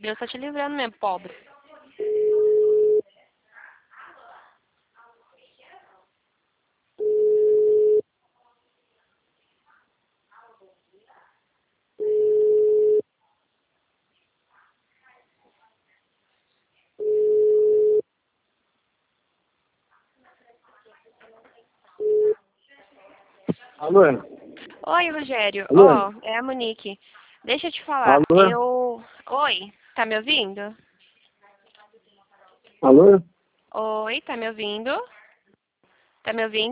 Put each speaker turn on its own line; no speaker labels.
Deus tá te livrando mesmo, pobre.
Alô?
Oi, Rogério.
Alô?
É a Monique. Deixa eu te falar.
Alô?
Oi, tá me ouvindo?
Alô?
Oi, tá me ouvindo? Tá me ouvindo?